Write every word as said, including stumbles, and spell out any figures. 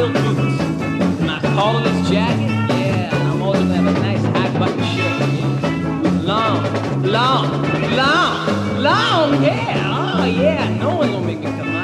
cowboy boots, my collarless jacket, yeah, and I'm also gonna have a nice high button shirt, yeah, with long, long, long, long hair. Oh yeah, no one's gonna make me come